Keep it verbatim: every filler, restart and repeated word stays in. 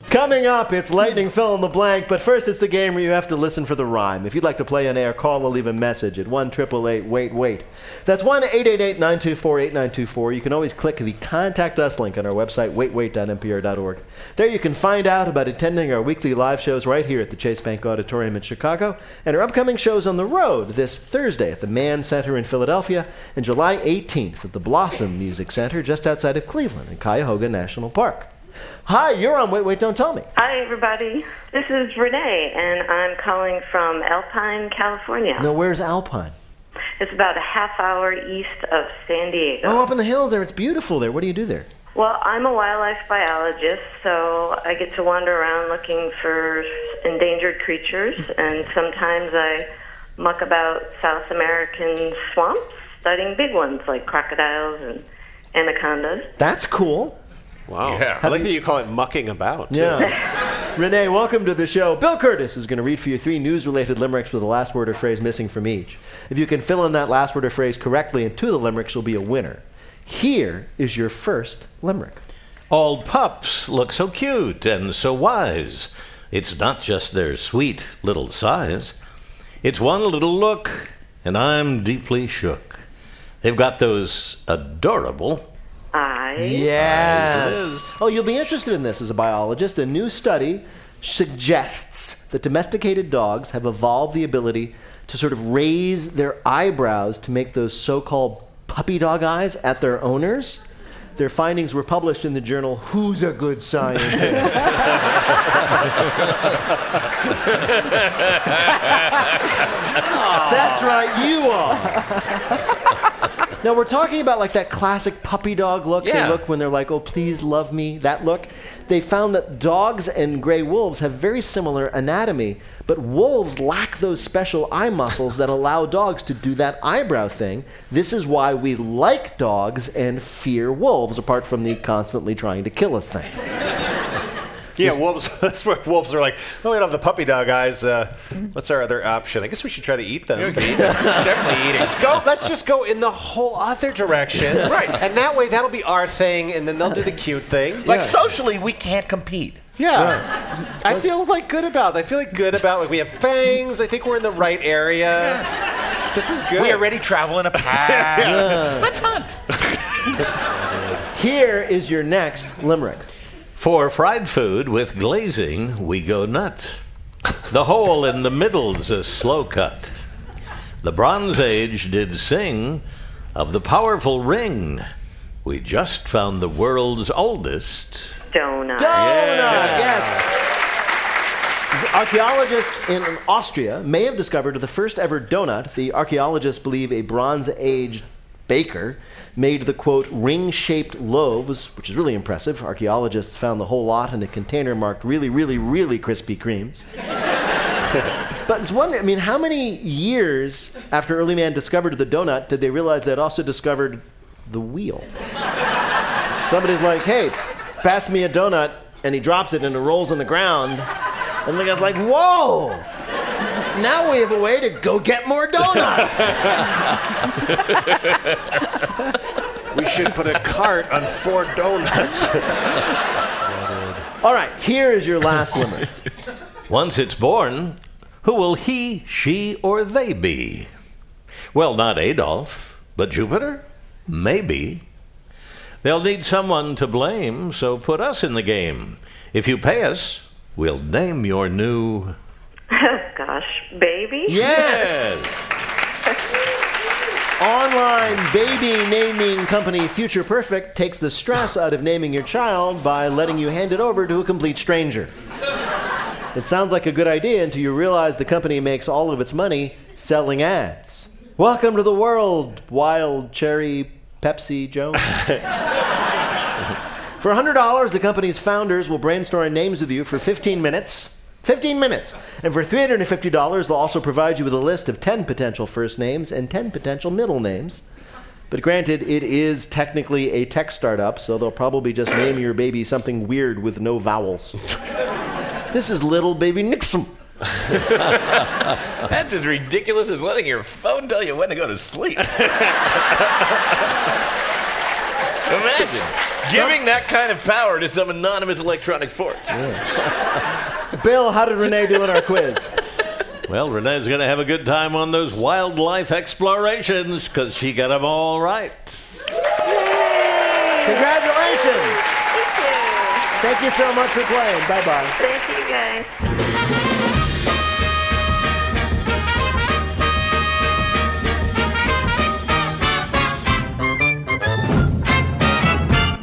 Coming up, it's Lightning Fill in the Blank, but first it's the game where you have to listen for the rhyme. If you'd like to play on air, call or leave a message at one eight eight eight, wait, wait. That's one eight eight eight, nine two four, eight nine two four. You can always click the Contact Us link on our website, wait wait dot n p r dot org. There you can find out about attending our weekly live shows right here at the Chase Bank Auditorium in Chicago, and our upcoming shows on the road this Thursday at the Mann Center in Philadelphia, and July eighteenth at the Blossom Music Center just outside of Cleveland in Cuyahoga National Park. Hi, you're on Wait, Wait, Don't Tell Me. Hi, everybody. This is Renee, and I'm calling from Alpine, California. No, where's Alpine? It's about a half hour east of San Diego. Oh, up in the hills there. It's beautiful there. What do you do there? Well, I'm a wildlife biologist, so I get to wander around looking for endangered creatures, and sometimes I muck about South American swamps, studying big ones like crocodiles and anacondas. That's cool. Wow. Yeah. I like that you call it mucking about. Too. Yeah. Renee, welcome to the show. Bill Curtis is going to read for you three news-related limericks with the last word or phrase missing from each. If you can fill in that last word or phrase correctly in two of the limericks, you'll be a winner. Here is your first limerick. All pups look so cute and so wise. It's not just their sweet little size. It's one little look, and I'm deeply shook. They've got those adorable eyes. Yes. Oh, you'll be interested in this as a biologist. A new study suggests that domesticated dogs have evolved the ability to sort of raise their eyebrows to make those so-called puppy dog eyes at their owners. Their findings were published in the journal Who's a Good Scientist? That's right, you are. Now, we're talking about like that classic puppy dog look. Yeah. They look when they're like, oh, please love me, that look. They found that dogs and gray wolves have very similar anatomy, but wolves lack those special eye muscles that allow dogs to do that eyebrow thing. This is why we like dogs and fear wolves, apart from the constantly trying to kill us thing. Yeah, wolves. That's where wolves are like, oh, we don't have the puppy dog eyes. Uh, what's our other option? I guess we should try to eat them. You can eat them. Definitely eating. Just go. Let's just go in the whole other direction, right? And that way, that'll be our thing, and then they'll do the cute thing. Like Yeah. socially, we can't compete. Yeah, I feel like good about. I feel like good about. Like we have fangs. I think we're in the right area. This is good. We already travel in a pack. Yeah. Let's hunt. Here is your next limerick. For fried food with glazing, we go nuts. The hole in the middle's a slow cut. The Bronze Age did sing of the powerful ring. We just found the world's oldest Donut. Donut, yes. Archaeologists in Austria may have discovered the first ever donut. The archaeologists believe a Bronze Age baker made the, quote, ring-shaped loaves, which is really impressive. Archaeologists found the whole lot in a container marked really, really, really Krispy Kremes. But it's wondering, I mean, how many years after early man discovered the donut did they realize they'd also discovered the wheel? Somebody's like, hey, pass me a donut, and he drops it and it rolls on the ground. And the guy's like, whoa! Now we have a way to go get more donuts. We should put a cart on four donuts. All right, here is your last limerick. Once it's born, who will he, she, or they be? Well, not Adolf, but Jupiter? Maybe. They'll need someone to blame, so put us in the game. If you pay us, we'll name your new... Gosh, baby? Yes! Online baby naming company Future Perfect takes the stress out of naming your child by letting you hand it over to a complete stranger. It sounds like a good idea until you realize the company makes all of its money selling ads. Welcome to the world, Wild Cherry Pepsi Jones. For one hundred dollars, the company's founders will brainstorm names with you for fifteen minutes. fifteen minutes. And for three hundred fifty dollars, they'll also provide you with a list of ten potential first names and ten potential middle names. But granted, it is technically a tech startup, so they'll probably just name your baby something weird with no vowels. This is little baby Nixon. That's as ridiculous as letting your phone tell you when to go to sleep. Imagine giving that kind of power to some anonymous electronic force. Bill, how did Renee do in our quiz? Well, Renee's going to have a good time on those wildlife explorations because she got them all right. Congratulations. Thank you. Thank you so much for playing. Bye-bye. Thank you, guys.